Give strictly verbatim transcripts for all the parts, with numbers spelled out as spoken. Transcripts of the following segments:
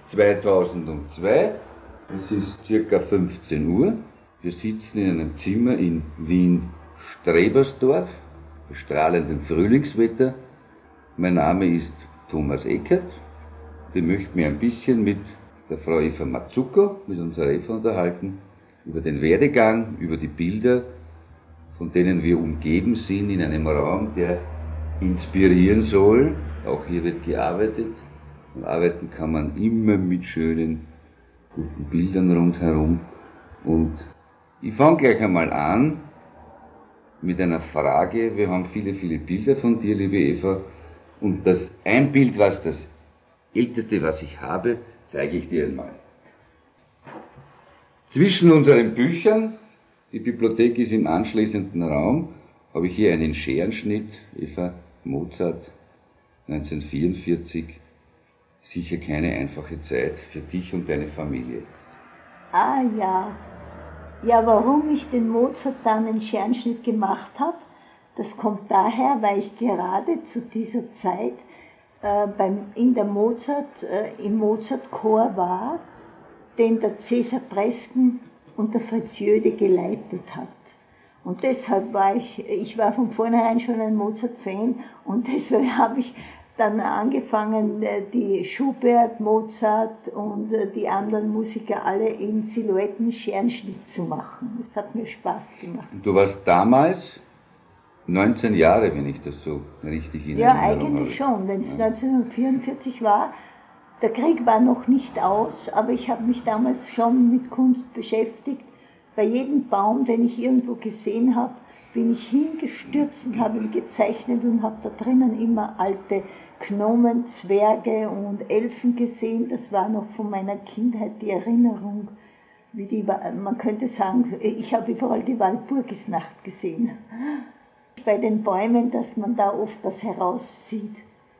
zweitausendzwei, es ist circa fünfzehn Uhr. Wir sitzen in einem Zimmer in Wien-Strebersdorf, bei strahlendem Frühlingswetter. Mein Name ist Thomas Eckert. Ich möchte mich ein bisschen mit der Frau Eva Mazzucco, mit unserer Eva unterhalten, über den Werdegang, über die Bilder, von denen wir umgeben sind in einem Raum, der inspirieren soll. Auch hier wird gearbeitet. Und arbeiten kann man immer mit schönen, guten Bildern rundherum. Und ich fange gleich einmal an mit einer Frage. Wir haben viele, viele Bilder von dir, liebe Eva. Und das ein Bild, was das älteste, was ich habe, zeige ich dir einmal. Zwischen unseren Büchern, die Bibliothek ist im anschließenden Raum, habe ich hier einen Scherenschnitt, Eva Mozart, neunzehnhundertvierundvierzig. Sicher keine einfache Zeit für dich und deine Familie. Ah ja, ja, warum ich den Mozart dann einen Scherenschnitt gemacht habe, das kommt daher, weil ich gerade zu dieser Zeit äh, beim, in der Mozart, äh, im Mozart-Chor war, den der Cäsar Presken und der Fritz Jöde geleitet hat. Und deshalb war ich, ich war von vornherein schon ein Mozart-Fan und deshalb habe ich dann angefangen, die Schubert, Mozart und die anderen Musiker alle in Silhouetten-Scherenschnitt zu machen. Das hat mir Spaß gemacht. Du warst damals neunzehn Jahre, wenn ich das so richtig in Ja, Erinnerung eigentlich habe. schon, wenn es neunzehnhundertvierundvierzig war. Der Krieg war noch nicht aus, aber ich habe mich damals schon mit Kunst beschäftigt. Bei jedem Baum, den ich irgendwo gesehen habe, bin ich hingestürzt und habe ihn gezeichnet und habe da drinnen immer alte Gnomen, Zwerge und Elfen gesehen. Das war noch von meiner Kindheit die Erinnerung. Wie die, man könnte sagen, ich habe überall die Walpurgisnacht gesehen. Bei den Bäumen, dass man da oft was heraussieht.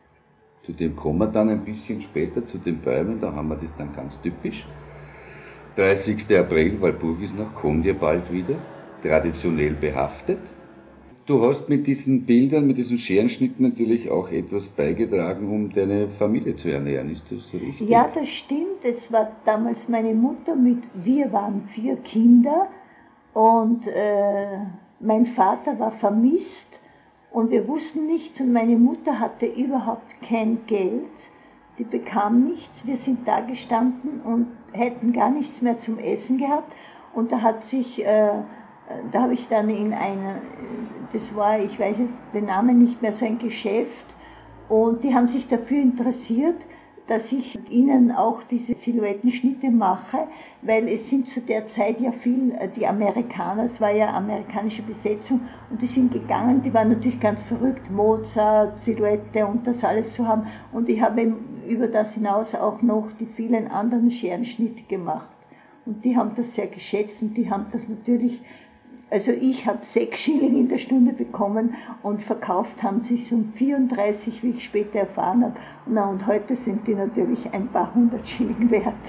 Zu dem kommen wir dann ein bisschen später, zu den Bäumen, da haben wir das dann ganz typisch. dreißigster April, Walpurgisnacht, kommt ja bald wieder, traditionell behaftet. Du hast mit diesen Bildern, mit diesen Scherenschnitten natürlich auch etwas beigetragen, um deine Familie zu ernähren. Ist das so richtig? Ja, das stimmt. Es war damals meine Mutter mit, wir waren vier Kinder und äh, mein Vater war vermisst und wir wussten nichts und meine Mutter hatte überhaupt kein Geld. Die bekam nichts. Wir sind da gestanden und hätten gar nichts mehr zum Essen gehabt und da hat sich... Äh, Da habe ich dann in einer, das war, ich weiß jetzt den Namen nicht mehr, so ein Geschäft und die haben sich dafür interessiert, dass ich mit ihnen auch diese Silhouettenschnitte mache, weil es sind zu der Zeit ja viel, die Amerikaner, es war ja amerikanische Besetzung und die sind gegangen, die waren natürlich ganz verrückt, Mozart, Silhouette und das alles zu haben und ich habe über das hinaus auch noch die vielen anderen Scherenschnitte gemacht und die haben das sehr geschätzt und die haben das natürlich. Also ich habe sechs Schilling in der Stunde bekommen und verkauft haben sich um vierunddreißig, wie ich später erfahren habe. Na, und heute sind die natürlich ein paar hundert Schilling wert.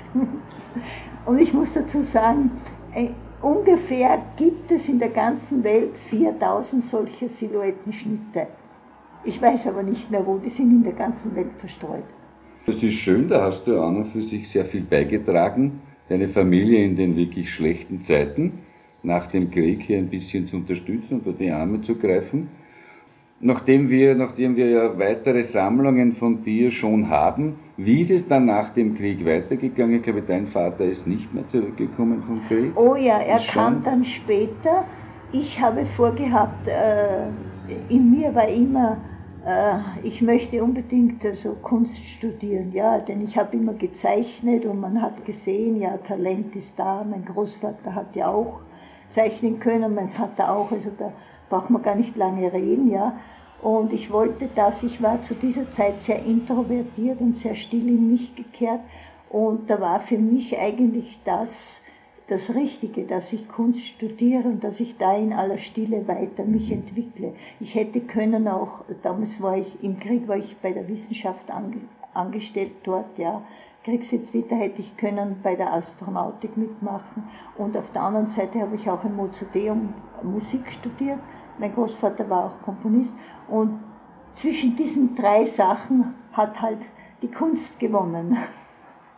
Und ich muss dazu sagen, äh, ungefähr gibt es in der ganzen Welt viertausend solcher Silhouettenschnitte. Ich weiß aber nicht mehr wo, die sind in der ganzen Welt verstreut. Das ist schön, da hast du an und für sich sehr viel beigetragen, deine Familie in den wirklich schlechten Zeiten nach dem Krieg hier ein bisschen zu unterstützen, unter die Arme zu greifen. Nachdem wir, nachdem wir ja weitere Sammlungen von dir schon haben, wie ist es dann nach dem Krieg weitergegangen? Ich glaube, dein Vater ist nicht mehr zurückgekommen vom Krieg. Oh ja, er ist kam schon dann später. Ich habe vorgehabt, äh, in mir war immer, äh, ich möchte unbedingt also Kunst studieren, ja, denn ich habe immer gezeichnet und man hat gesehen, ja, Talent ist da. Mein Großvater hat ja auch zeichnen können, mein Vater auch, also da braucht man gar nicht lange reden, ja. Und ich wollte das, ich war zu dieser Zeit sehr introvertiert und sehr still in mich gekehrt und da war für mich eigentlich das, das Richtige, dass ich Kunst studiere und dass ich da in aller Stille weiter mich entwickle. Ich hätte können auch, damals war ich, im Krieg war ich bei der Wissenschaft ange, angestellt dort, ja, Kriegsdienst, da hätte ich können bei der Astronautik mitmachen und auf der anderen Seite habe ich auch ein Mozarteum Musik studiert. Mein Großvater war auch Komponist und zwischen diesen drei Sachen hat halt die Kunst gewonnen.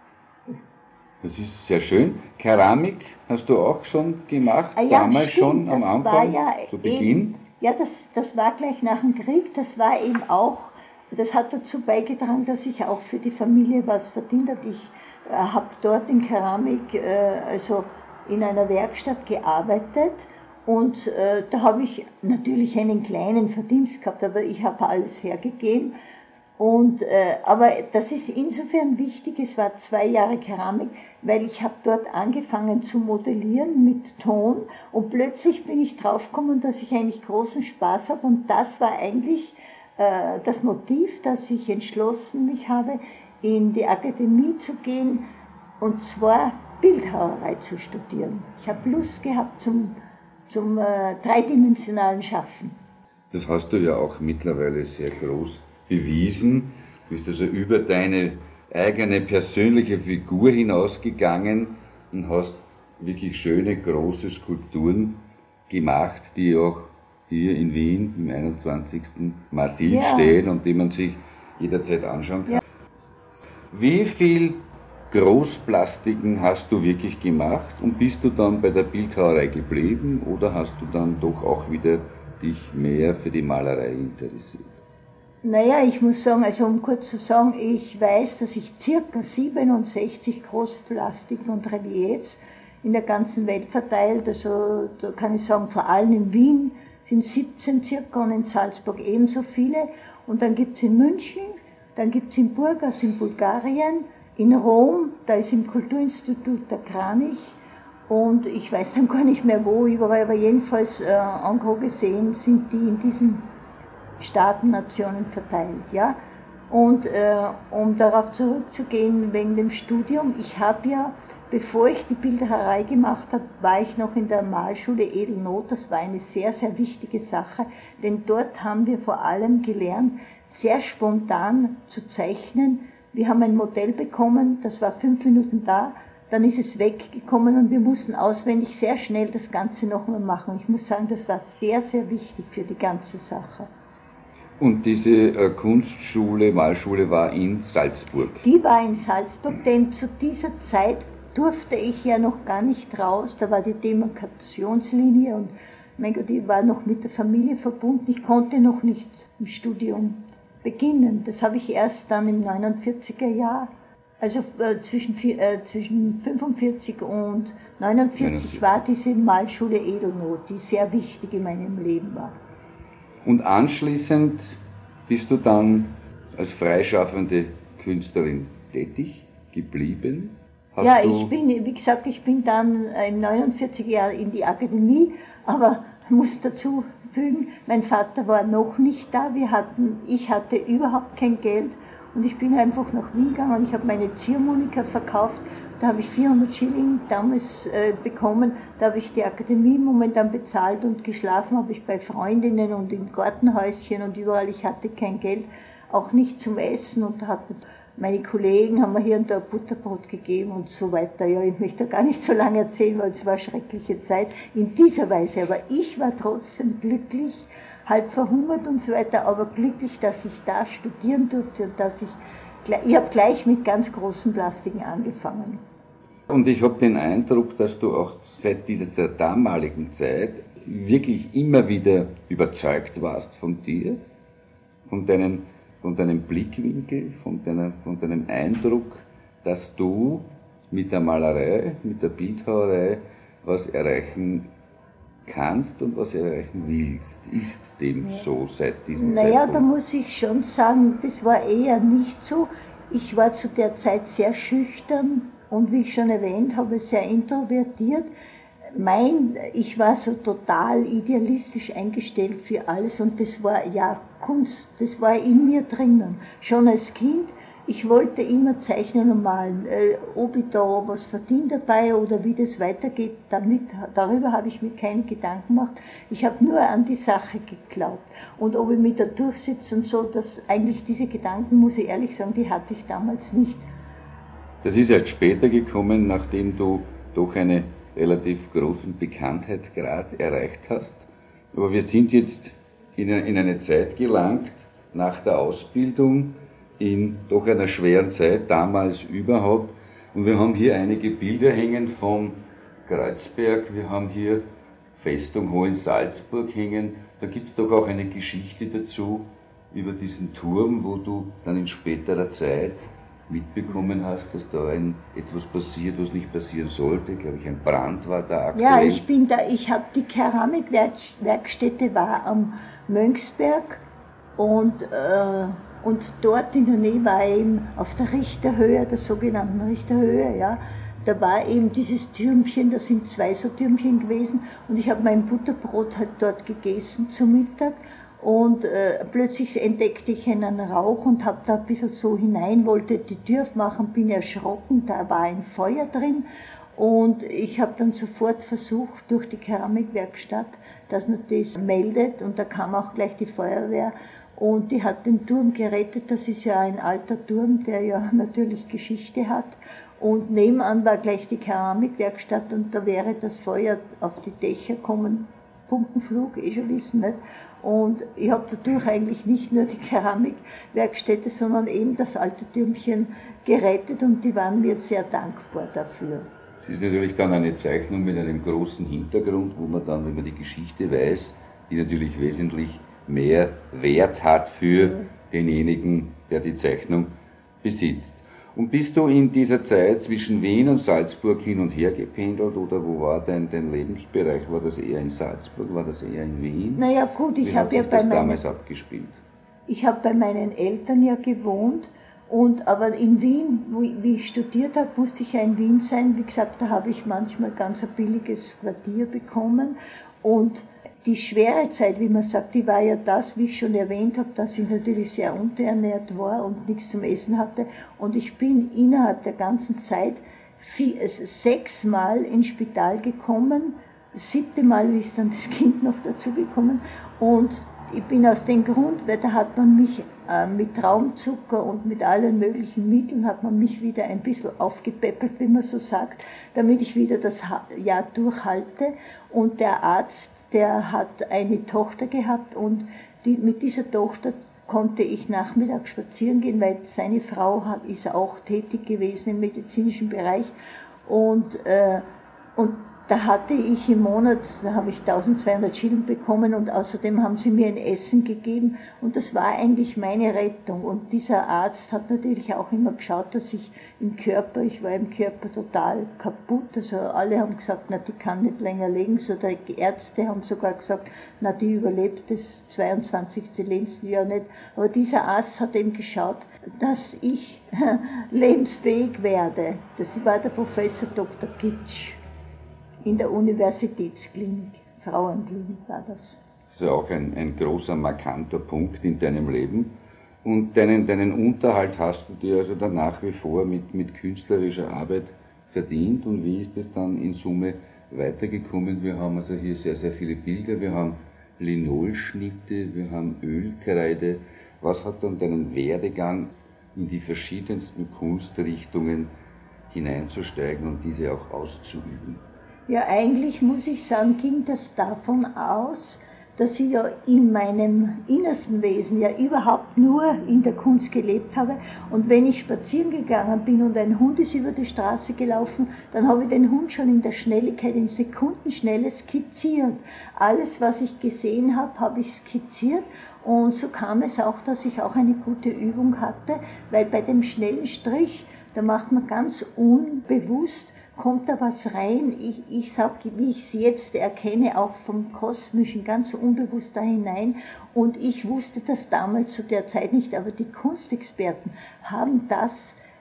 Das ist sehr schön. Keramik hast du auch schon gemacht, ah, ja, damals stimmt, schon am das Anfang, war ja zu Beginn? Eben, ja, das, das war gleich nach dem Krieg, das war eben auch, das hat dazu beigetragen, dass ich auch für die Familie was verdient habe. Ich äh, habe dort in Keramik, äh, also in einer Werkstatt gearbeitet und äh, da habe ich natürlich einen kleinen Verdienst gehabt, aber ich habe alles hergegeben. Und, äh, aber das ist insofern wichtig, es war zwei Jahre Keramik, weil ich habe dort angefangen zu modellieren mit Ton und plötzlich bin ich draufgekommen, dass ich eigentlich großen Spaß habe und das war eigentlich äh, das Motiv, dass ich entschlossen mich habe, in die Akademie zu gehen und zwar Bildhauerei zu studieren. Ich habe Lust gehabt zum, zum äh, dreidimensionalen Schaffen. Das hast du ja auch mittlerweile sehr groß bewiesen. Du bist also über deine eigene persönliche Figur hinausgegangen und hast wirklich schöne, große Skulpturen gemacht, die auch hier in Wien im einundzwanzigsten Massiv ja. stehen und die man sich jederzeit anschauen kann. Ja. Wie viel Großplastiken hast du wirklich gemacht und bist du dann bei der Bildhauerei geblieben oder hast du dann doch auch wieder dich mehr für die Malerei interessiert? Naja, ich muss sagen, also um kurz zu sagen, ich weiß, dass ich circa siebenundsechzig Großplastiken und Reliefs in der ganzen Welt verteilt, also da kann ich sagen, vor allem in Wien sind siebzehn circa und in Salzburg ebenso viele und dann gibt es in München, dann gibt es in Burgas in Bulgarien, in Rom, da ist im Kulturinstitut der Kranich und ich weiß dann gar nicht mehr wo, überall, aber jedenfalls äh, en gros gesehen sind die in diesen Staaten, Nationen verteilt, ja. Und äh, um darauf zurückzugehen wegen dem Studium, ich habe ja, bevor ich die Bildhauerei gemacht habe, war ich noch in der Malschule Edelnoth, das war eine sehr, sehr wichtige Sache, denn dort haben wir vor allem gelernt, sehr spontan zu zeichnen. Wir haben ein Modell bekommen, das war fünf Minuten da, dann ist es weggekommen und wir mussten auswendig sehr schnell das Ganze nochmal machen. Ich muss sagen, das war sehr, sehr wichtig für die ganze Sache. Und diese äh, Kunstschule, Malschule war in Salzburg? Die war in Salzburg, denn zu dieser Zeit durfte ich ja noch gar nicht raus. Da war die Demarkationslinie und mein Gott, ich war noch mit der Familie verbunden. Ich konnte noch nicht im Studium beginnen. Das habe ich erst dann im neunundvierziger Jahr, also äh, zwischen, äh, zwischen fünfundvierzig und neunundvierzig war diese Malschule Edelnoth, die sehr wichtig in meinem Leben war. Und anschließend bist du dann als freischaffende Künstlerin tätig geblieben? Hast ja, ich bin, wie gesagt, ich bin dann im neunundvierziger Jahr in die Akademie, aber ich muss dazu fügen, mein Vater war noch nicht da, wir hatten, ich hatte überhaupt kein Geld und ich bin einfach nach Wien gegangen und ich habe meine Ziehharmonika verkauft. Da habe ich vierhundert Schilling damals äh, bekommen, da habe ich die Akademie momentan bezahlt und geschlafen habe ich bei Freundinnen und in Gartenhäuschen und überall, ich hatte kein Geld, auch nicht zum Essen und da hatten meine Kollegen, haben mir hier und da Butterbrot gegeben und so weiter. Ja, ich möchte gar nicht so lange erzählen, weil es war eine schreckliche Zeit in dieser Weise, aber ich war trotzdem glücklich, halb verhungert und so weiter, aber glücklich, dass ich da studieren durfte und dass ich, ich habe gleich mit ganz großen Plastiken angefangen. Und ich habe den Eindruck, dass du auch seit dieser damaligen Zeit wirklich immer wieder überzeugt warst von dir, von, deinen, von deinem Blickwinkel, von, deiner, von deinem Eindruck, dass du mit der Malerei, mit der Bildhauerei was erreichen kannst und was erreichen willst. Ist dem ja. so seit diesem naja, Zeitpunkt? Da muss ich schon sagen, das war eher nicht so. Ich war zu der Zeit sehr schüchtern. Und wie ich schon erwähnt habe, sehr introvertiert. Mein, ich war so total idealistisch eingestellt für alles und das war ja Kunst, das war in mir drinnen. Schon als Kind, ich wollte immer zeichnen und malen. Äh, ob ich da was verdiene dabei oder wie das weitergeht, damit, darüber habe ich mir keine Gedanken gemacht. Ich habe nur an die Sache geglaubt. Und ob ich mich da durchsetze und so, dass eigentlich diese Gedanken, muss ich ehrlich sagen, die hatte ich damals nicht. Das ist erst später gekommen, nachdem du doch einen relativ großen Bekanntheitsgrad erreicht hast. Aber wir sind jetzt in eine Zeit gelangt, nach der Ausbildung, in doch einer schweren Zeit, damals überhaupt, Und wir haben hier einige Bilder hängen vom Kreuzberg, wir haben hier Festung Hohensalzburg hängen. Da gibt es doch auch eine Geschichte dazu über diesen Turm, wo du dann in späterer Zeit mitbekommen hast, dass da ein, etwas passiert, was nicht passieren sollte. Glaube ich, ein Brand war da aktuell. Ja, ich bin da, ich habe die Keramikwerkstätte war am Mönchsberg und, äh, und dort in der Nähe war eben auf der Richterhöhe, der sogenannten Richterhöhe, ja, da war eben dieses Türmchen, da sind zwei so Türmchen gewesen und ich habe mein Butterbrot halt dort gegessen zum Mittag. Und äh, plötzlich entdeckte ich einen Rauch und habe da ein bisschen so hinein, wollte die Tür aufmachen, bin erschrocken, da war ein Feuer drin. Und ich habe dann sofort versucht, durch die Keramikwerkstatt, dass man das meldet. Und da kam auch gleich die Feuerwehr und die hat den Turm gerettet. Das ist ja ein alter Turm, der ja natürlich Geschichte hat. Und nebenan war gleich die Keramikwerkstatt und da wäre das Feuer auf die Dächer gekommen. Funkenflug, eh schon wissen, nicht? Und ich habe dadurch eigentlich nicht nur die Keramikwerkstätte, sondern eben das alte Türmchen gerettet und die waren mir sehr dankbar dafür. Es ist natürlich dann eine Zeichnung mit einem großen Hintergrund, wo man dann, wenn man die Geschichte weiß, die natürlich wesentlich mehr Wert hat für ja. denjenigen, der die Zeichnung besitzt. Und bist du in dieser Zeit zwischen Wien und Salzburg hin und her gependelt oder wo war dein, dein Lebensbereich? War das eher in Salzburg, war das eher in Wien? Naja gut, ich habe ja bei das damals abgespielt? Ich habe bei meinen Eltern ja gewohnt, und, aber in Wien, wo, wie ich studiert habe, musste ich ja in Wien sein. Wie gesagt, da habe ich manchmal ganz ein billiges Quartier bekommen und die schwere Zeit, wie man sagt, die war ja das, wie ich schon erwähnt habe, dass ich natürlich sehr unterernährt war und nichts zum Essen hatte. Und ich bin innerhalb der ganzen Zeit vier, sechsmal ins Spital gekommen. Das siebte Mal ist dann das Kind noch dazu gekommen. Und ich bin aus dem Grund, weil da hat man mich äh, mit Traumzucker und mit allen möglichen Mitteln, hat man mich wieder ein bisschen aufgepäppelt, wie man so sagt, damit ich wieder das Jahr durchhalte. Und der Arzt, der hat eine Tochter gehabt und die, mit dieser Tochter konnte ich nachmittags spazieren gehen, weil seine Frau hat, ist auch tätig gewesen im medizinischen Bereich. Und, äh, und da hatte ich im Monat, da habe ich eintausendzweihundert Schilling bekommen und außerdem haben sie mir ein Essen gegeben und das war eigentlich meine Rettung. Und dieser Arzt hat natürlich auch immer geschaut, dass ich im Körper, ich war im Körper total kaputt, also alle haben gesagt, na die kann nicht länger leben, so die Ärzte haben sogar gesagt, na die überlebt das zweiundzwanzigste Lebensjahr nicht. Aber dieser Arzt hat eben geschaut, dass ich lebensfähig werde. Das war der Professor Doktor Kitsch. In der Universitätsklinik, Frauenklinik war das. Das ist ja auch ein, ein großer, markanter Punkt in deinem Leben. Und deinen, deinen Unterhalt hast du dir also dann nach wie vor mit, mit künstlerischer Arbeit verdient. Und wie ist es dann in Summe weitergekommen? Wir haben also hier sehr, sehr viele Bilder, wir haben Linolschnitte, wir haben Ölkreide. Was hat dann deinen Werdegang in die verschiedensten Kunstrichtungen hineinzusteigen und diese auch auszuüben? Ja, eigentlich muss ich sagen, ging das davon aus, dass ich ja in meinem innersten Wesen ja überhaupt nur in der Kunst gelebt habe. Und wenn ich spazieren gegangen bin und ein Hund ist über die Straße gelaufen, dann habe ich den Hund schon in der Schnelligkeit, in Sekundenschnelle skizziert. Alles, was ich gesehen habe, habe ich skizziert. Und so kam es auch, dass ich auch eine gute Übung hatte, weil bei dem schnellen Strich, da macht man ganz unbewusst, kommt da was rein, ich, ich sage, wie ich es jetzt erkenne, auch vom Kosmischen, ganz unbewusst da hinein. Und ich wusste das damals zu der Zeit nicht, aber die Kunstexperten haben das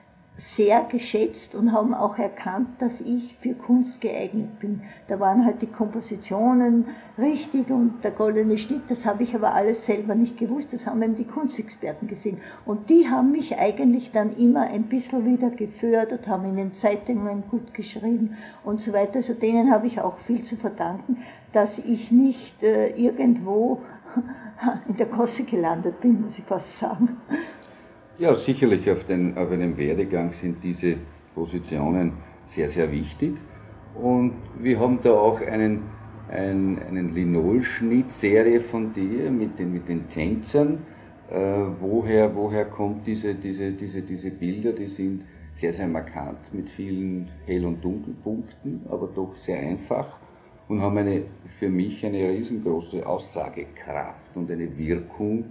sehr geschätzt und haben auch erkannt, dass ich für Kunst geeignet bin. Da waren halt die Kompositionen richtig und der goldene Schnitt, das habe ich aber alles selber nicht gewusst, das haben eben die Kunstexperten gesehen. Und die haben mich eigentlich dann immer ein bisschen wieder gefördert, haben in den Zeitungen gut geschrieben und so weiter. Also denen habe ich auch viel zu verdanken, dass ich nicht äh, irgendwo in der Gosse gelandet bin, muss ich fast sagen. Ja, sicherlich auf, den, auf einem Werdegang sind diese Positionen sehr, sehr wichtig. Und wir haben da auch einen, einen, einen Linolschnitt-Serie von dir mit den, mit den Tänzern. Äh, woher, woher kommt diese, diese, diese, diese Bilder? Die sind sehr, sehr markant mit vielen Hell- und Dunkelpunkten, aber doch sehr einfach und haben eine, für mich eine riesengroße Aussagekraft und eine Wirkung,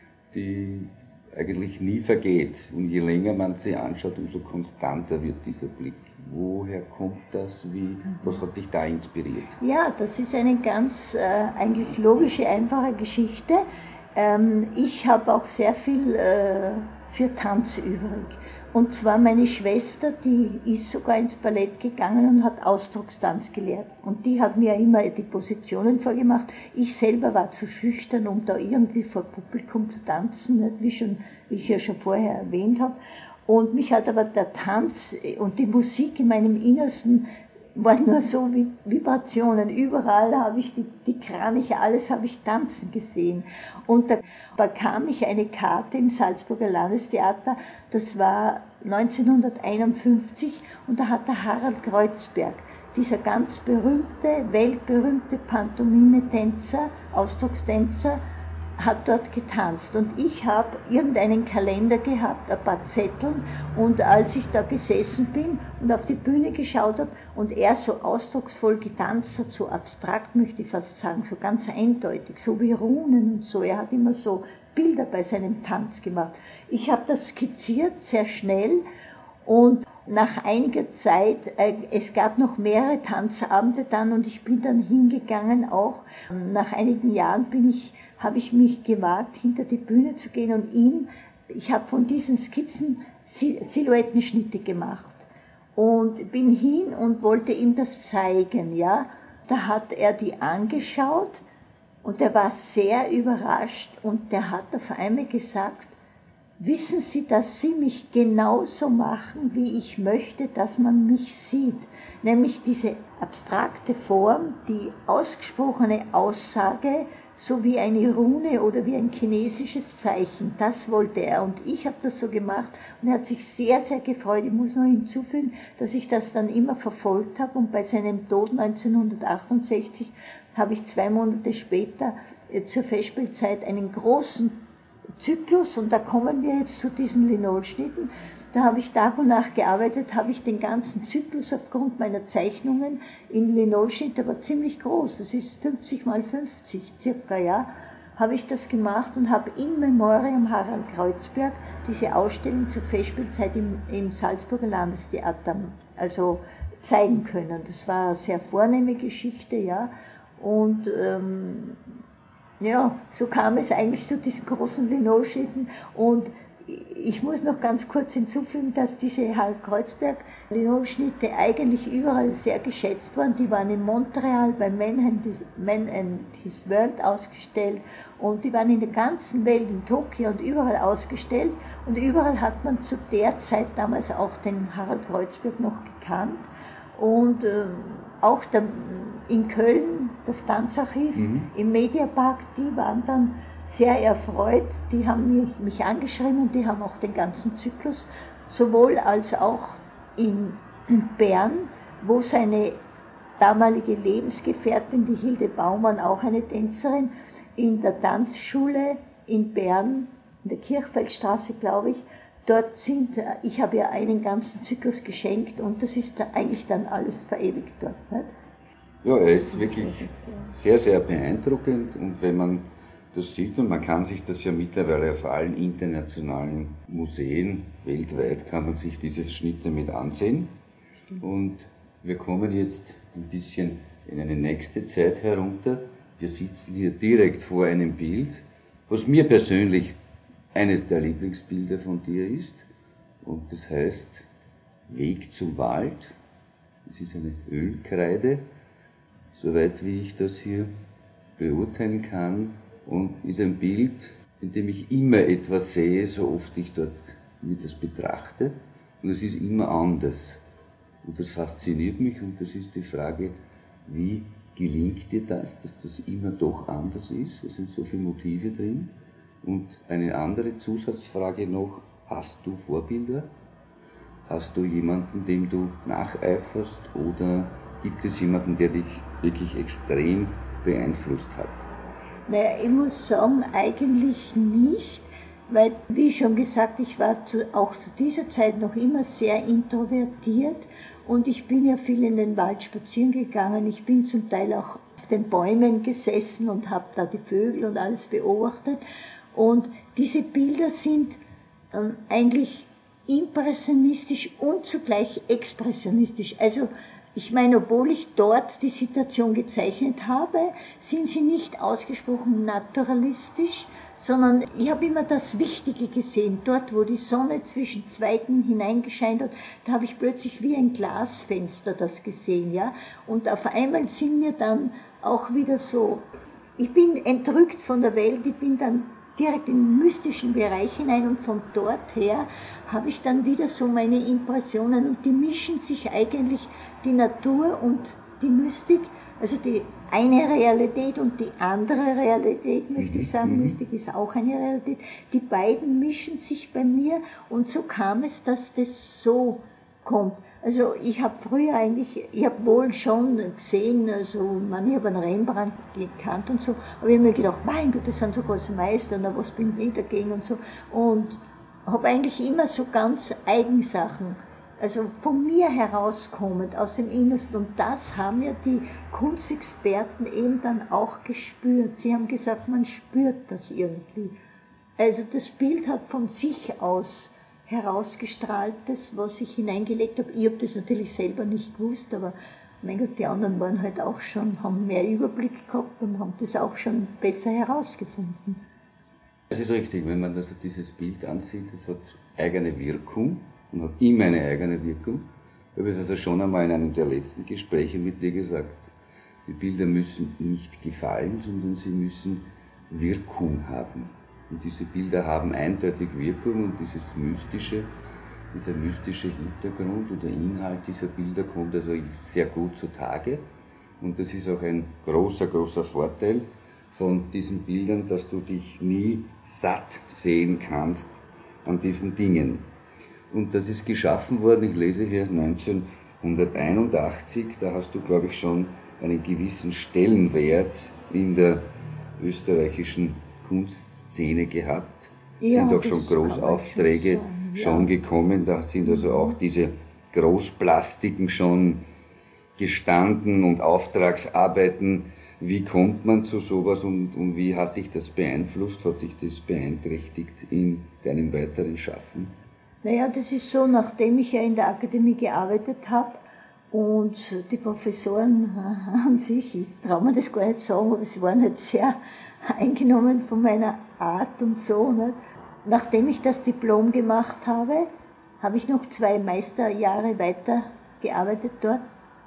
die eigentlich nie vergeht. Und je länger man sie anschaut, umso konstanter wird dieser Blick. Woher kommt das? Wie, was hat dich da inspiriert? Ja, das ist eine ganz äh, eigentlich logische, einfache Geschichte. Ähm, ich habe auch sehr viel äh, für Tanz übrig. Und zwar meine Schwester, die ist sogar ins Ballett gegangen und hat Ausdruckstanz gelehrt. Und die hat mir immer die Positionen vorgemacht. Ich selber war zu schüchtern, um da irgendwie vor Publikum zu tanzen, nicht? Wie, schon, wie ich ja schon vorher erwähnt habe. Und mich hat aber der Tanz und die Musik in meinem Innersten waren nur so wie Vibrationen. Überall habe ich die, die Kraniche, alles habe ich tanzen gesehen. Und da bekam ich eine Karte im Salzburger Landestheater, das war neunzehnhunderteinundfünfzig, und da hat der Harald Kreuzberg, dieser ganz berühmte, weltberühmte Pantomime-Tänzer, Ausdruckstänzer, hat dort getanzt. Und ich habe irgendeinen Kalender gehabt, ein paar Zetteln, und als ich da gesessen bin und auf die Bühne geschaut habe und er so ausdrucksvoll getanzt hat, so abstrakt möchte ich fast sagen, so ganz eindeutig, so wie Runen und so, er hat immer so Bilder bei seinem Tanz gemacht. Ich habe das skizziert, sehr schnell, und nach einiger Zeit, äh, es gab noch mehrere Tanzabende dann, und ich bin dann hingegangen auch. Nach einigen Jahren bin ich, habe ich mich gewagt, hinter die Bühne zu gehen und ihm, ich habe von diesen Skizzen Silhouettenschnitte gemacht und bin hin und wollte ihm das zeigen, ja. Da hat er die angeschaut und er war sehr überrascht und der hat auf einmal gesagt: Wissen Sie, dass Sie mich genauso machen, wie ich möchte, dass man mich sieht? Nämlich diese abstrakte Form, die ausgesprochene Aussage, so wie eine Rune oder wie ein chinesisches Zeichen. Das wollte er, und ich habe das so gemacht, und er hat sich sehr, sehr gefreut. Ich muss noch hinzufügen, dass ich das dann immer verfolgt habe, und bei seinem Tod neunzehnhundertachtundsechzig habe ich zwei Monate später äh, zur Festspielzeit einen großen Zyklus, und da kommen wir jetzt zu diesen Linolschnitten. Da habe ich Tag und Nacht gearbeitet, habe ich den ganzen Zyklus aufgrund meiner Zeichnungen in Linolschnitt, der war ziemlich groß, das ist fünfzig mal fünfzig circa, ja, habe ich das gemacht und habe in Memoriam Harald Kreuzberg diese Ausstellung zur Festspielzeit im, im Salzburger Landestheater also zeigen können. Das war eine sehr vornehme Geschichte, ja, und ähm, ja, so kam es eigentlich zu diesen großen Linolschnitten. Und ich muss noch ganz kurz hinzufügen, dass diese Harald Kreuzberg Linolschnitte eigentlich überall sehr geschätzt waren. Die waren in Montreal bei Man and, His, Man and His World ausgestellt, und die waren in der ganzen Welt, in Tokio und überall ausgestellt, und überall hat man zu der Zeit damals auch den Harald Kreuzberg noch gekannt. Und äh, auch der, in Köln, das Tanzarchiv, mhm. im Mediapark, die waren dann sehr erfreut, die haben mich, mich angeschrieben, und die haben auch den ganzen Zyklus, sowohl als auch in Bern, wo seine damalige Lebensgefährtin, die Hilde Baumann, auch eine Tänzerin, in der Tanzschule in Bern, in der Kirchfeldstraße, glaube ich, dort sind, ich habe ja einen ganzen Zyklus geschenkt, und das ist da eigentlich dann alles verewigt dort. Nicht? Ja, er ist wirklich sehr, sehr beeindruckend, und wenn man das sieht, und man kann sich das ja mittlerweile auf allen internationalen Museen weltweit, kann man sich diese Schnitte mit ansehen. Und wir kommen jetzt ein bisschen in eine nächste Zeit herunter. Wir sitzen hier direkt vor einem Bild, was mir persönlich eines der Lieblingsbilder von dir ist, und das heißt Weg zum Wald. Es ist eine Ölkreide, soweit wie ich das hier beurteilen kann, und ist ein Bild, in dem ich immer etwas sehe, so oft ich dort mit das betrachte, und es ist immer anders. Und das fasziniert mich, und das ist die Frage, wie gelingt dir das, dass das immer doch anders ist? Es sind so viele Motive drin. Und eine andere Zusatzfrage noch: Hast du Vorbilder? Hast du jemanden, dem du nacheiferst, oder gibt es jemanden, der dich wirklich extrem beeinflusst hat? Naja, ich muss sagen, eigentlich nicht. weil, wie schon gesagt, ich war zu, auch zu dieser Zeit noch immer sehr introvertiert und ich bin ja viel in den Wald spazieren gegangen. Ich bin zum Teil auch auf den Bäumen gesessen und habe da die Vögel und alles beobachtet. Und diese Bilder sind ähm, eigentlich impressionistisch und zugleich expressionistisch. Also ich meine, obwohl ich dort die Situation gezeichnet habe, sind sie nicht ausgesprochen naturalistisch, sondern ich habe immer das Wichtige gesehen. Dort, wo die Sonne zwischen Zweigen hineingescheint hat, da habe ich plötzlich wie ein Glasfenster das gesehen, ja. Und auf einmal sind mir dann auch wieder so, ich bin entrückt von der Welt, ich bin dann direkt in den mystischen Bereich hinein und von dort her habe ich dann wieder so meine Impressionen und die mischen sich eigentlich, die Natur und die Mystik, also die eine Realität und die andere Realität, möchte ich sagen, Mystik ist auch eine Realität, die beiden mischen sich bei mir und so kam es, dass das so kommt. Also ich habe früher eigentlich, ich habe wohl schon gesehen, also man, ich habe einen Rembrandt gekannt und so, aber ich habe mir gedacht, mein Gott, das sind so große Meister, na, was bin ich dagegen und so. Und habe eigentlich immer so ganz Eigensachen, also von mir herauskommend, aus dem Innersten. Und das haben ja die Kunstexperten eben dann auch gespürt. Sie haben gesagt, man spürt das irgendwie. Also das Bild hat von sich aus herausgestrahltes, was ich hineingelegt habe. Ich habe das natürlich selber nicht gewusst, aber mein Gott, die anderen waren halt auch schon, haben mehr Überblick gehabt und haben das auch schon besser herausgefunden. Es ist richtig, wenn man das, dieses Bild ansieht, das hat eigene Wirkung und hat immer eine eigene Wirkung. Ich habe es also schon einmal in einem der letzten Gespräche mit dir gesagt, die Bilder müssen nicht gefallen, sondern sie müssen Wirkung haben. Und diese Bilder haben eindeutig Wirkung und dieses mystische, dieser mystische Hintergrund oder Inhalt dieser Bilder kommt also sehr gut zutage. Und das ist auch ein großer, großer Vorteil von diesen Bildern, dass du dich nie satt sehen kannst an diesen Dingen. Und das ist geschaffen worden, ich lese hier neunzehnhunderteinundachtzig, da hast du, glaube ich, schon einen gewissen Stellenwert in der österreichischen Kunstszene gehabt. Ja, sind auch schon Großaufträge schon, ja. schon gekommen, da sind also auch diese Großplastiken schon gestanden und Auftragsarbeiten. Wie kommt man zu sowas und, und wie hat dich das beeinflusst, hat dich das beeinträchtigt in deinem weiteren Schaffen? Naja, das ist so, nachdem ich ja in der Akademie gearbeitet habe und die Professoren an sich, ich traue mir das gar nicht sagen, aber sie waren halt sehr eingenommen von meiner Art und so. Nicht? Nachdem ich das Diplom gemacht habe, habe ich noch zwei Meisterjahre weiter gearbeitet dort.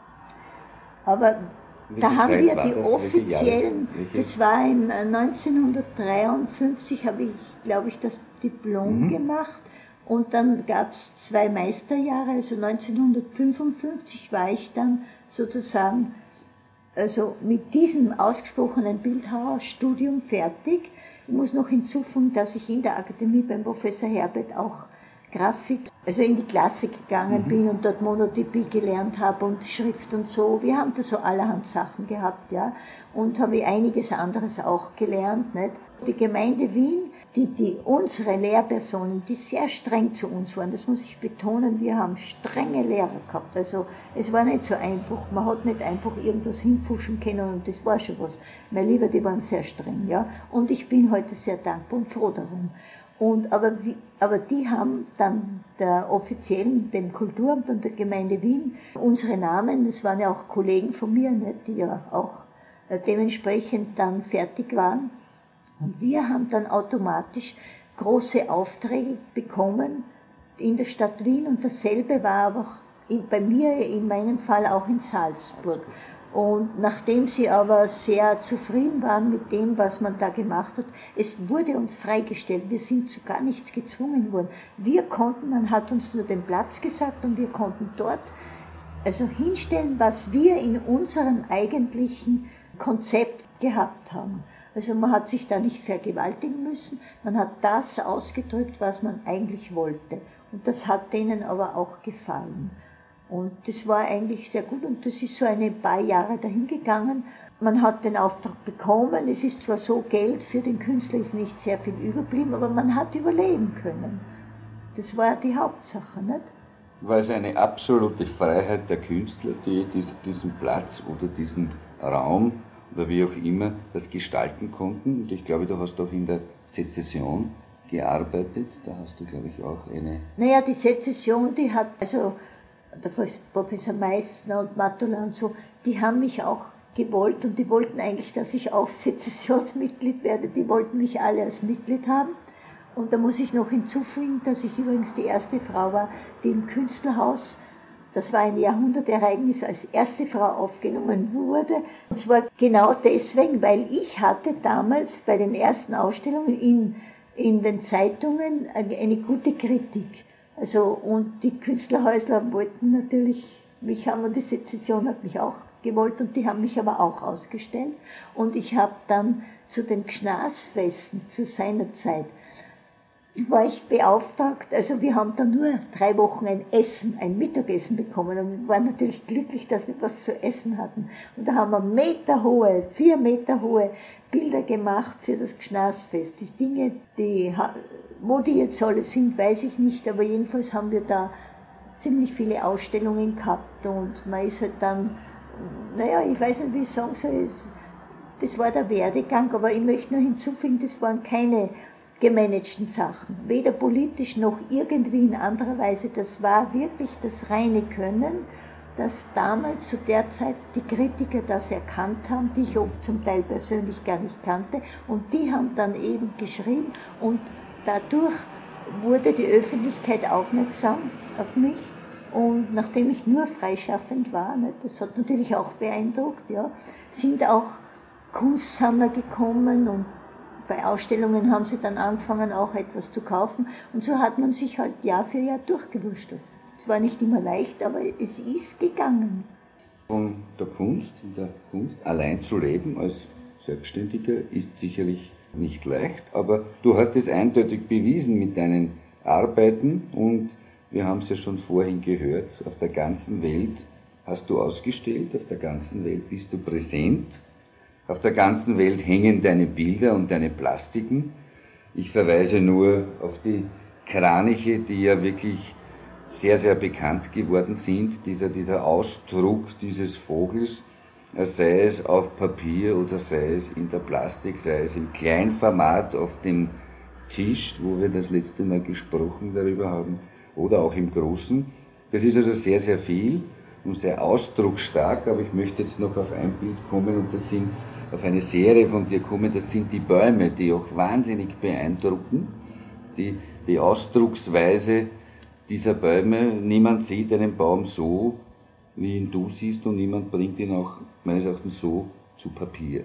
Aber welche da haben Zeit wir die das? offiziellen, Welche Welche? Das war im neunzehnhundertdreiundfünfzig, habe ich, glaube ich, das Diplom mhm. gemacht. Und dann gab es zwei Meisterjahre, also neunzehnhundertfünfundfünfzig war ich dann sozusagen also mit diesem ausgesprochenen Bildhauerstudium fertig. Ich muss noch hinzufügen, dass ich in der Akademie beim Professor Herbert auch Grafik, also in die Klasse gegangen mhm. bin und dort Monotypie gelernt habe und Schrift und so. Wir haben da so allerhand Sachen gehabt, ja. Und habe ich einiges anderes auch gelernt, nicht? Die Gemeinde Wien, die, die unsere Lehrpersonen, die sehr streng zu uns waren, das muss ich betonen, wir haben strenge Lehrer gehabt. Also es war nicht so einfach, man hat nicht einfach irgendwas hinfuschen können und das war schon was. Mein Lieber, die waren sehr streng, ja. Und ich bin heute sehr dankbar und froh darum. Und, aber, wie, aber die haben dann der offiziellen, dem Kulturamt und der Gemeinde Wien, unsere Namen, das waren ja auch Kollegen von mir, nicht, die ja auch äh, dementsprechend dann fertig waren. Und wir haben dann automatisch große Aufträge bekommen in der Stadt Wien und dasselbe war aber in, bei mir in meinem Fall auch in Salzburg. Und nachdem sie aber sehr zufrieden waren mit dem, was man da gemacht hat, es wurde uns freigestellt, wir sind zu gar nichts gezwungen worden. Wir konnten, man hat uns nur den Platz gesagt und wir konnten dort also hinstellen, was wir in unserem eigentlichen Konzept gehabt haben. Also man hat sich da nicht vergewaltigen müssen, man hat das ausgedrückt, was man eigentlich wollte. Und das hat denen aber auch gefallen. Und das war eigentlich sehr gut und das ist so eine paar Jahre dahin gegangen. Man hat den Auftrag bekommen, es ist zwar so, Geld für den Künstler ist nicht sehr viel überblieben, aber man hat überleben können. Das war die Hauptsache, nicht? War es eine absolute Freiheit der Künstler, die diesen Platz oder diesen Raum oder wie auch immer das gestalten konnten. Und ich glaube, du hast auch in der Sezession gearbeitet, da hast du, glaube ich, auch eine... Naja, die Sezession, die hat, also der Professor Meissner und Matula und so, die haben mich auch gewollt und die wollten eigentlich, dass ich auch Sezessionsmitglied werde, die wollten mich alle als Mitglied haben. Und da muss ich noch hinzufügen, dass ich übrigens die erste Frau war, die im Künstlerhaus, das war ein Jahrhundertereignis, als erste Frau aufgenommen wurde. Und zwar genau deswegen, weil ich hatte damals bei den ersten Ausstellungen in, in den Zeitungen eine gute Kritik. Also, und die Künstlerhäusler wollten natürlich mich haben und die Sezession hat mich auch gewollt und die haben mich aber auch ausgestellt. Und ich habe dann zu den Gschnasfesten zu seiner Zeit war ich beauftragt, also wir haben dann nur drei Wochen ein Essen, ein Mittagessen bekommen und wir waren natürlich glücklich, dass wir was zu essen hatten. Und da haben wir meterhohe, vier Meter hohe Bilder gemacht für das Gschnasfest. Die Dinge, die, wo die jetzt alle sind, weiß ich nicht, aber jedenfalls haben wir da ziemlich viele Ausstellungen gehabt und man ist halt dann, naja, ich weiß nicht, wie ich sagen soll, das war der Werdegang, aber ich möchte nur hinzufügen, das waren keine gemanagten Sachen, weder politisch noch irgendwie in anderer Weise. Das war wirklich das reine Können, dass damals zu der Zeit die Kritiker das erkannt haben, die ich oft zum Teil persönlich gar nicht kannte, und die haben dann eben geschrieben und dadurch wurde die Öffentlichkeit aufmerksam auf mich. Und nachdem ich nur freischaffend war, ne, das hat natürlich auch beeindruckt, ja, sind auch Kunstsammler gekommen und bei Ausstellungen haben sie dann angefangen, auch etwas zu kaufen. Und so hat man sich halt Jahr für Jahr durchgewurschtelt. Es war nicht immer leicht, aber es ist gegangen. Von der Kunst, in der Kunst allein zu leben als Selbstständiger ist sicherlich nicht leicht, aber du hast es eindeutig bewiesen mit deinen Arbeiten und wir haben es ja schon vorhin gehört, auf der ganzen Welt hast du ausgestellt, auf der ganzen Welt bist du präsent. Auf der ganzen Welt hängen deine Bilder und deine Plastiken. Ich verweise nur auf die Kraniche, die ja wirklich sehr, sehr bekannt geworden sind. Dieser, dieser Ausdruck dieses Vogels, sei es auf Papier oder sei es in der Plastik, sei es im Kleinformat auf dem Tisch, wo wir das letzte Mal gesprochen darüber haben, oder auch im Großen. Das ist also sehr, sehr viel und sehr ausdrucksstark, aber ich möchte jetzt noch auf ein Bild kommen und das sind auf eine Serie von dir kommen, das sind die Bäume, die auch wahnsinnig beeindrucken. Die, die Ausdrucksweise dieser Bäume, niemand sieht einen Baum so, wie ihn du siehst und niemand bringt ihn auch meines Erachtens so zu Papier.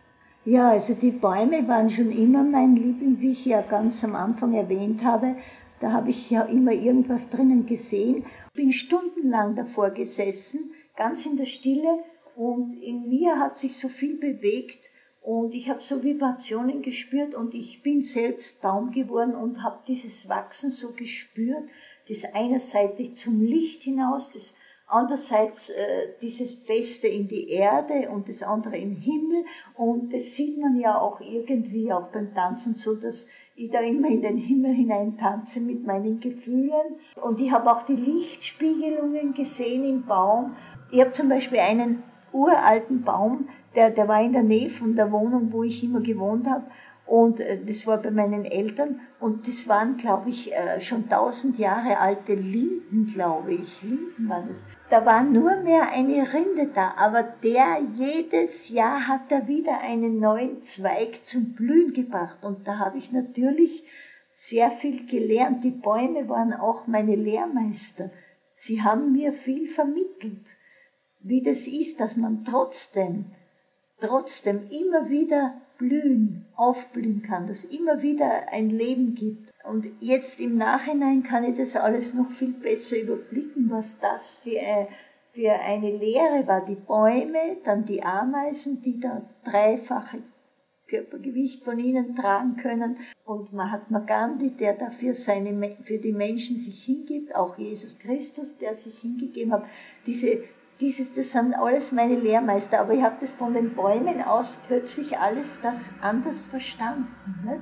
Ja, also die Bäume waren schon immer mein Liebling, wie ich ja ganz am Anfang erwähnt habe. Da habe ich ja immer irgendwas drinnen gesehen. Ich bin stundenlang davor gesessen, ganz in der Stille. Und in mir hat sich so viel bewegt und ich habe so Vibrationen gespürt und ich bin selbst Baum geworden und habe dieses Wachsen so gespürt, das einerseits zum Licht hinaus, das andererseits äh, dieses Feste in die Erde und das andere im Himmel, und das sieht man ja auch irgendwie auch beim Tanzen so, dass ich da immer in den Himmel hinein tanze mit meinen Gefühlen, und ich habe auch die Lichtspiegelungen gesehen im Baum. Ich habe zum Beispiel einen uralten Baum, der, der war in der Nähe von der Wohnung, wo ich immer gewohnt habe, und äh, das war bei meinen Eltern, und das waren, glaube ich, äh, schon tausend Jahre alte Linden, glaube ich, Linden waren das. Da war nur mehr eine Rinde da, aber der, jedes Jahr hat er wieder einen neuen Zweig zum Blühen gebracht, und da habe ich natürlich sehr viel gelernt. Die Bäume waren auch meine Lehrmeister. Sie haben mir viel vermittelt, wie das ist, dass man trotzdem, trotzdem immer wieder blühen, aufblühen kann, dass immer wieder ein Leben gibt. Und jetzt im Nachhinein kann ich das alles noch viel besser überblicken, was das für, äh, für eine Lehre war. Die Bäume, dann die Ameisen, die da dreifache Körpergewicht von ihnen tragen können. Und Mahatma Gandhi, der dafür seine, für die Menschen sich hingibt, auch Jesus Christus, der sich hingegeben hat. Diese, dieses, das sind alles meine Lehrmeister, aber ich habe das von den Bäumen aus plötzlich alles das anders verstanden. Nicht?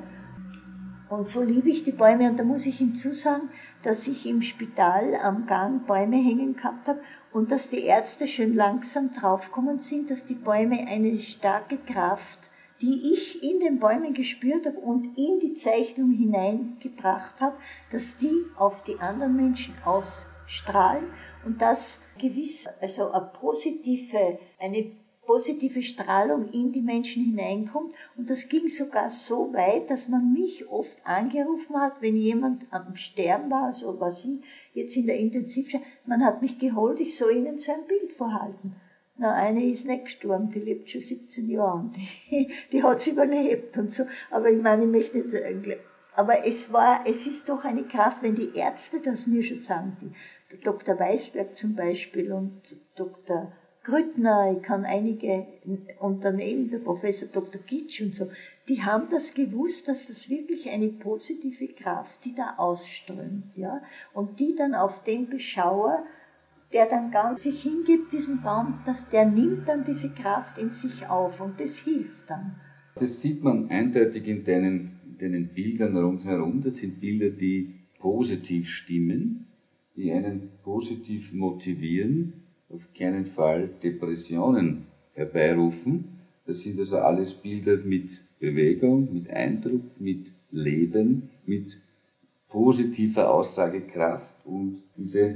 Und so liebe ich die Bäume, und da muss ich hinzusagen, dass ich im Spital am Gang Bäume hängen gehabt habe und dass die Ärzte schön langsam draufgekommen sind, dass die Bäume eine starke Kraft, die ich in den Bäumen gespürt habe und in die Zeichnung hineingebracht habe, dass die auf die anderen Menschen ausstrahlen und dass gewiss, also eine positive, eine positive Strahlung in die Menschen hineinkommt. Und das ging sogar so weit, dass man mich oft angerufen hat, wenn jemand am Sterben war, also was ich jetzt in der Intensivstation, man hat mich geholt, ich soll ihnen so ein Bild vorhalten. Na, eine ist nicht gestorben, die lebt schon siebzehn Jahre und die, die hat es überlebt und so. Aber ich meine, ich möchte nicht, aber es war, es ist doch eine Kraft, wenn die Ärzte das mir schon sagen, die, der Doktor Weisberg zum Beispiel und Doktor Grüttner, ich kann einige, und daneben der Professor Doktor Gitsch und so, die haben das gewusst, dass das wirklich eine positive Kraft, die da ausströmt, ja, und die dann auf den Beschauer, der dann ganz sich hingibt, diesen Baum, dass der nimmt dann diese Kraft in sich auf und das hilft dann. Das sieht man eindeutig in deinen, in deinen Bildern rundherum, das sind Bilder, die positiv stimmen, die einen positiv motivieren, auf keinen Fall Depressionen herbeirufen. Das sind also alles Bilder mit Bewegung, mit Eindruck, mit Leben, mit positiver Aussagekraft, und diese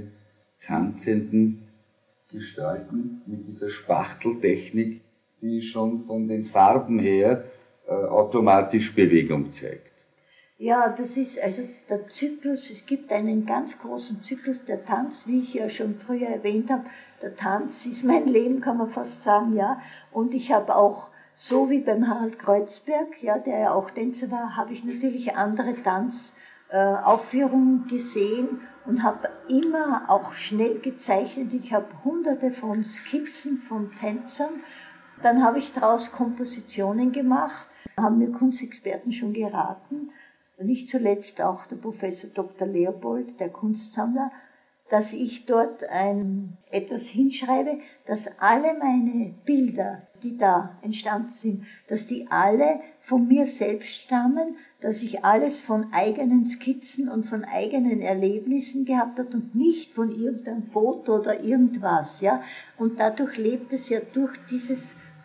tanzenden Gestalten mit dieser Spachteltechnik, die schon von den Farben her äh, automatisch Bewegung zeigt. Ja, das ist also der Zyklus, es gibt einen ganz großen Zyklus, der Tanz, wie ich ja schon früher erwähnt habe, der Tanz ist mein Leben, kann man fast sagen, ja, und ich habe auch, so wie beim Harald Kreuzberg, ja, der ja auch Tänzer war, habe ich natürlich andere Tanzaufführungen äh, gesehen und habe immer auch schnell gezeichnet. Ich habe hunderte von Skizzen von Tänzern, dann habe ich daraus Kompositionen gemacht, haben mir Kunstexperten schon geraten, nicht zuletzt auch der Professor Doktor Leopold, der Kunstsammler, dass ich dort ein, etwas hinschreibe, dass alle meine Bilder, die da entstanden sind, dass die alle von mir selbst stammen, dass ich alles von eigenen Skizzen und von eigenen Erlebnissen gehabt habe und nicht von irgendeinem Foto oder irgendwas, ja. Und dadurch lebt es ja durch dieses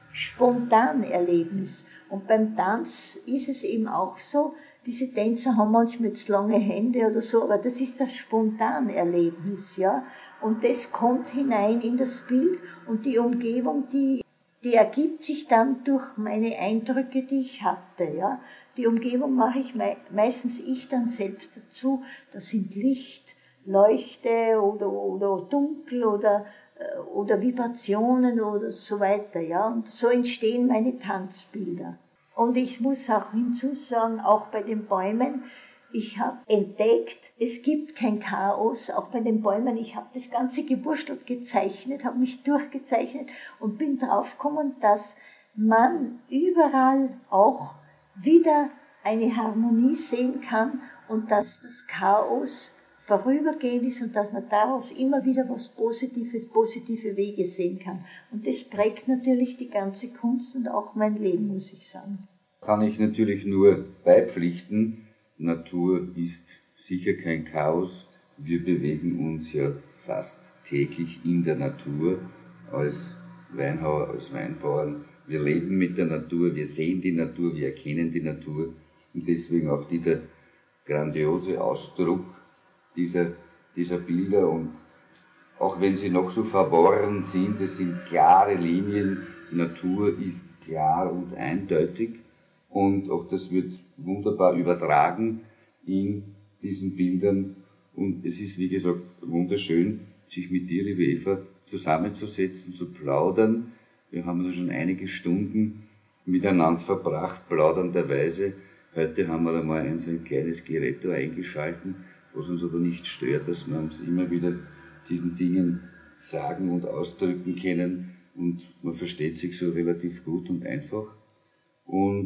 Spontanerlebnis. Und beim Tanz ist es eben auch so, diese Tänzer haben manchmal jetzt lange Hände oder so, aber das ist das Spontanerlebnis, ja. Und das kommt hinein in das Bild und die Umgebung, die, die ergibt sich dann durch meine Eindrücke, die ich hatte, ja. Die Umgebung mache ich me meistens ich dann selbst dazu. Das sind Licht, Leuchte oder, oder Dunkel oder, oder Vibrationen oder so weiter, ja. Und so entstehen meine Tanzbilder. Und ich muss auch hinzusagen, auch bei den Bäumen, ich habe entdeckt, es gibt kein Chaos, auch bei den Bäumen. Ich habe das ganze gewurstelt gezeichnet, habe mich durchgezeichnet und bin draufgekommen, dass man überall auch wieder eine Harmonie sehen kann und dass das Chaos vorübergehend ist und dass man daraus immer wieder was Positives, positive Wege sehen kann. Und das prägt natürlich die ganze Kunst und auch mein Leben, muss ich sagen. Kann ich natürlich nur beipflichten. Natur ist sicher kein Chaos. Wir bewegen uns ja fast täglich in der Natur als Weinhauer, als Weinbauern. Wir leben mit der Natur, wir sehen die Natur, wir erkennen die Natur. Und deswegen auch dieser grandiose Ausdruck dieser, dieser Bilder. Und auch wenn sie noch so verworren sind, es sind klare Linien, die Natur ist klar und eindeutig. Und auch das wird wunderbar übertragen in diesen Bildern. Und es ist, wie gesagt, wunderschön, sich mit dir, liebe Eva, zusammenzusetzen, zu plaudern. Wir haben ja schon einige Stunden miteinander verbracht, plaudernderweise. Heute haben wir einmal ein, so ein kleines Gerät eingeschalten, was uns aber nicht stört, dass wir uns immer wieder diesen Dingen sagen und ausdrücken können. Und man versteht sich so relativ gut und einfach. Und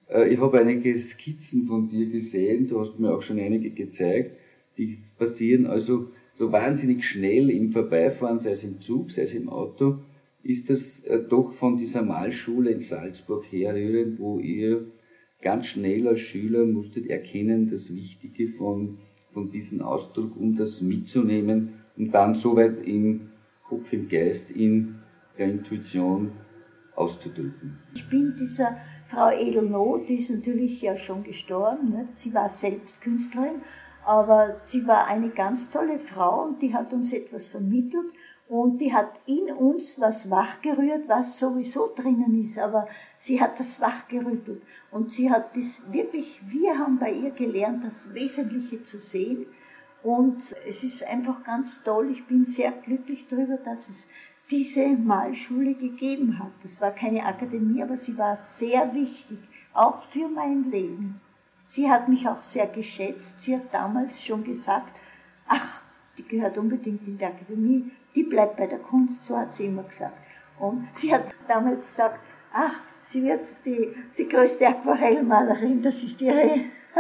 Ich habe einige Skizzen von dir gesehen, du hast mir auch schon einige gezeigt, die passieren also so wahnsinnig schnell im Vorbeifahren, sei es im Zug, sei es im Auto. Ist das doch von dieser Malschule in Salzburg herrührend, wo ihr ganz schnell als Schüler musstet erkennen, das Wichtige von, von diesem Ausdruck, um das mitzunehmen und dann soweit im Kopf, im Geist, in der Intuition auszudrücken? Ich bin dieser Frau Edelnoth, die ist natürlich ja schon gestorben, ne? Sie war selbst Künstlerin, aber sie war eine ganz tolle Frau und die hat uns etwas vermittelt und die hat in uns was wachgerührt, was sowieso drinnen ist, aber sie hat das wachgerüttelt und sie hat das wirklich, wir haben bei ihr gelernt, das Wesentliche zu sehen und es ist einfach ganz toll, ich bin sehr glücklich darüber, dass es diese Malschule gegeben hat. Das war keine Akademie, aber sie war sehr wichtig, auch für mein Leben. Sie hat mich auch sehr geschätzt. Sie hat damals schon gesagt, ach, die gehört unbedingt in die Akademie, die bleibt bei der Kunst, so hat sie immer gesagt. Und sie hat damals gesagt, ach, sie wird die, die größte Aquarellmalerin, das ist ihre.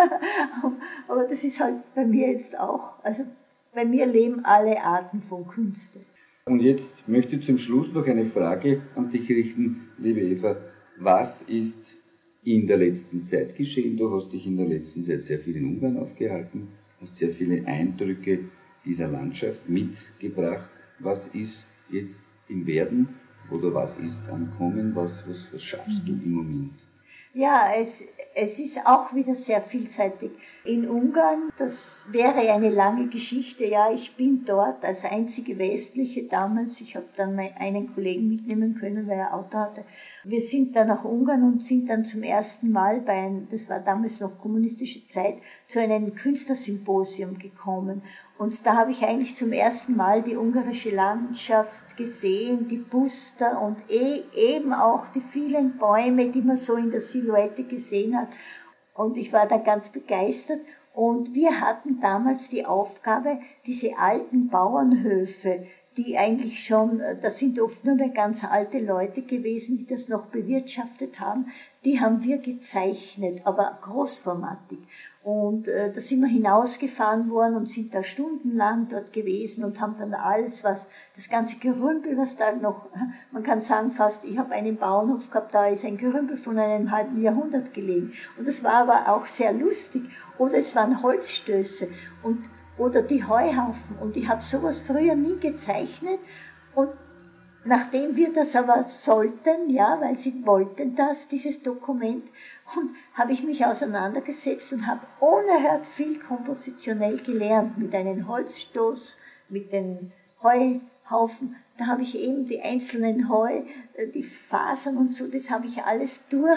Aber das ist halt bei mir jetzt auch. Also bei mir leben alle Arten von Künsten. Und jetzt möchte ich zum Schluss noch eine Frage an dich richten, liebe Eva. Was ist in der letzten Zeit geschehen? Du hast dich in der letzten Zeit sehr viel in Ungarn aufgehalten, hast sehr viele Eindrücke dieser Landschaft mitgebracht. Was ist jetzt im Werden oder was ist am Kommen? Was, was, was schaffst du im Moment? Ja, es, es ist auch wieder sehr vielseitig. In Ungarn, das wäre eine lange Geschichte, ja, ich bin dort als einzige Westliche damals, ich habe dann einen Kollegen mitnehmen können, weil er Auto hatte. Wir sind dann nach Ungarn und sind dann zum ersten Mal bei einem, das war damals noch kommunistische Zeit, zu einem Künstlersymposium gekommen. Und da habe ich eigentlich zum ersten Mal die ungarische Landschaft gesehen, die Buster und eh, eben auch die vielen Bäume, die man so in der Silhouette gesehen hat. Und ich war da ganz begeistert. Und wir hatten damals die Aufgabe, diese alten Bauernhöfe, die eigentlich schon, das sind oft nur mehr ganz alte Leute gewesen, die das noch bewirtschaftet haben, die haben wir gezeichnet, aber großformatig. Und äh, da sind wir hinausgefahren worden und sind da stundenlang dort gewesen und haben dann alles, was, das ganze Gerümpel, was da noch, man kann sagen fast, ich habe einen Bauernhof gehabt, da ist ein Gerümpel von einem halben Jahrhundert gelegen. Und das war aber auch sehr lustig. Oder es waren Holzstöße und, oder die Heuhaufen. Und ich habe sowas früher nie gezeichnet. Und nachdem wir das aber sollten, ja, weil sie wollten das, dieses Dokument, und habe ich mich auseinandergesetzt und habe unerhört viel kompositionell gelernt, mit einem Holzstoß, mit den Heuhaufen. Da habe ich eben die einzelnen Heu, die Fasern und so, das habe ich alles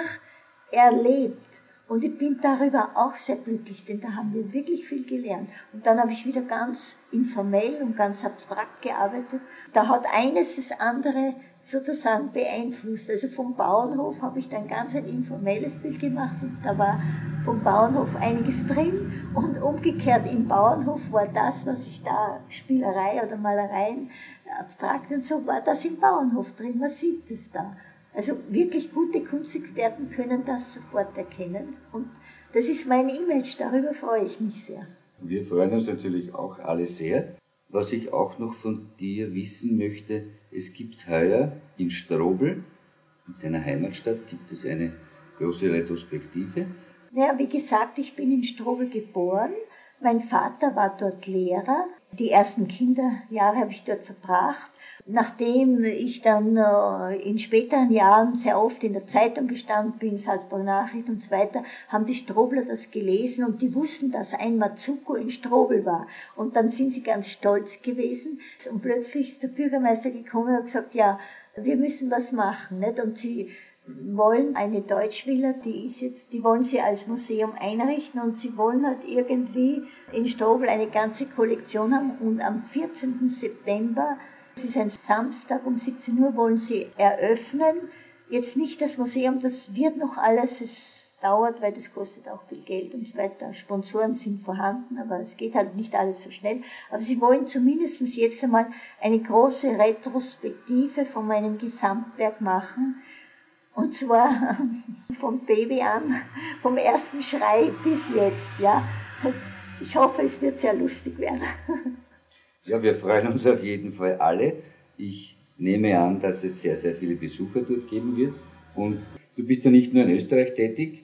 durcherlebt. Und ich bin darüber auch sehr glücklich, denn da haben wir wirklich viel gelernt. Und dann habe ich wieder ganz informell und ganz abstrakt gearbeitet. Da hat eines das andere sozusagen beeinflusst. Also vom Bauernhof habe ich dann ganz ein informelles Bild gemacht und da war vom Bauernhof einiges drin und umgekehrt im Bauernhof war das, was ich da, Spielerei oder Malereien, abstrakt und so, war das im Bauernhof drin, man sieht es da. Also wirklich gute Kunstexperten können das sofort erkennen und das ist mein Image, darüber freue ich mich sehr. Wir freuen uns natürlich auch alle sehr. Was ich auch noch von dir wissen möchte, es gibt heuer in Strobl, in deiner Heimatstadt, gibt es eine große Retrospektive. Ja, wie gesagt, ich bin in Strobl geboren. Mein Vater war dort Lehrer. Die ersten Kinderjahre habe ich dort verbracht. Nachdem ich dann äh, in späteren Jahren sehr oft in der Zeitung gestanden bin, Salzburger Nachricht und so weiter, haben die Strobler das gelesen und die wussten, dass ein Mazuko in Strobl war. Und dann sind sie ganz stolz gewesen. Und plötzlich ist der Bürgermeister gekommen und hat gesagt, ja, wir müssen was machen, nicht? Und sie wollen eine Deutschvilla, die ist jetzt, die wollen sie als Museum einrichten und sie wollen halt irgendwie in Strobl eine ganze Kollektion haben und am vierzehnten September, das ist ein Samstag um siebzehn Uhr, wollen sie eröffnen. Jetzt nicht das Museum, das wird noch alles, es dauert, weil das kostet auch viel Geld und so weiter. Sponsoren sind vorhanden, aber es geht halt nicht alles so schnell. Aber sie wollen zumindest jetzt einmal eine große Retrospektive von meinem Gesamtwerk machen. Und zwar vom Baby an, vom ersten Schrei bis jetzt, ja. Ich hoffe, es wird sehr lustig werden. Ja, wir freuen uns auf jeden Fall alle. Ich nehme an, dass es sehr, sehr viele Besucher dort geben wird. Und du bist ja nicht nur in Österreich tätig,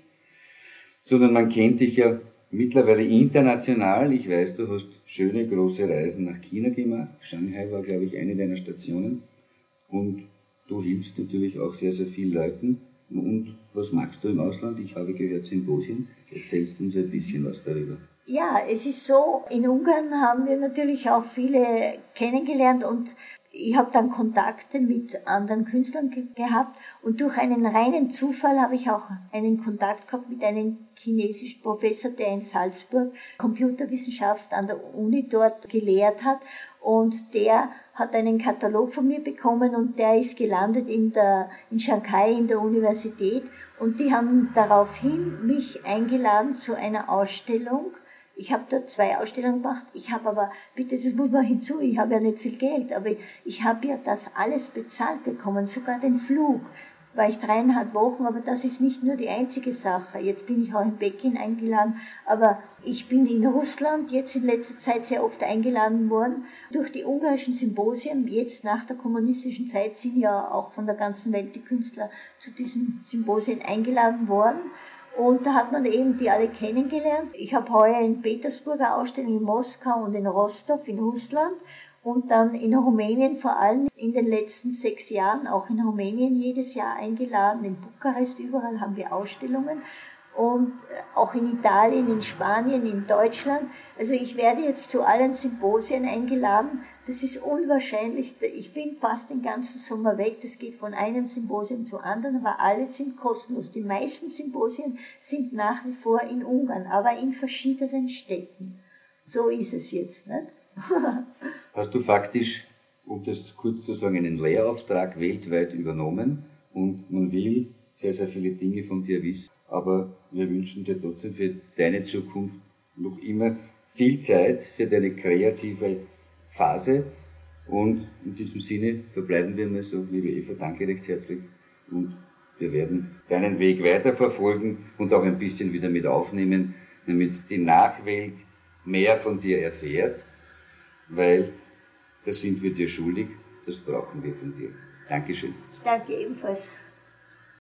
sondern man kennt dich ja mittlerweile international. Ich weiß, du hast schöne große Reisen nach China gemacht. Shanghai war, glaube ich, eine deiner Stationen. Und du hilfst natürlich auch sehr, sehr vielen Leuten. Und was magst du im Ausland? Ich habe gehört Symposien. Erzählst uns ein bisschen was darüber. Ja, es ist so, in Ungarn haben wir natürlich auch viele kennengelernt und ich habe dann Kontakte mit anderen Künstlern ge- gehabt und durch einen reinen Zufall habe ich auch einen Kontakt gehabt mit einem chinesischen Professor, der in Salzburg Computerwissenschaft an der Uni dort gelehrt hat, und der hat einen Katalog von mir bekommen und der ist gelandet in der, in Shanghai in der Universität, und die haben daraufhin mich eingeladen zu einer Ausstellung. Ich habe da zwei Ausstellungen gemacht, ich habe aber, bitte, das muss man hinzu, ich habe ja nicht viel Geld, aber ich habe ja das alles bezahlt bekommen, sogar den Flug. War ich dreieinhalb Wochen, aber das ist nicht nur die einzige Sache. Jetzt bin ich auch in Peking eingeladen, aber ich bin in Russland jetzt in letzter Zeit sehr oft eingeladen worden. Durch die ungarischen Symposien, jetzt nach der kommunistischen Zeit, sind ja auch von der ganzen Welt die Künstler zu diesen Symposien eingeladen worden. Und da hat man eben die alle kennengelernt. Ich habe heuer in Petersburg eine Ausstellung, in Moskau und in Rostov in Russland und dann in Rumänien, vor allem in den letzten sechs Jahren, auch in Rumänien jedes Jahr eingeladen, in Bukarest, überall haben wir Ausstellungen. Und auch in Italien, in Spanien, in Deutschland. Also ich werde jetzt zu allen Symposien eingeladen. Das ist unwahrscheinlich. Ich bin fast den ganzen Sommer weg. Das geht von einem Symposium zu anderen, aber alle sind kostenlos. Die meisten Symposien sind nach wie vor in Ungarn, aber in verschiedenen Städten. So ist es jetzt, nicht? Hast du faktisch, um das kurz zu sagen, einen Lehrauftrag weltweit übernommen und man will sehr, sehr viele Dinge von dir wissen. Aber wir wünschen dir trotzdem für deine Zukunft noch immer viel Zeit für deine kreative Phase. Und in diesem Sinne verbleiben wir mal so, liebe Eva, danke recht herzlich. Und wir werden deinen Weg weiterverfolgen und auch ein bisschen wieder mit aufnehmen, damit die Nachwelt mehr von dir erfährt, weil das sind wir dir schuldig, das brauchen wir von dir. Dankeschön. Ich danke ebenfalls.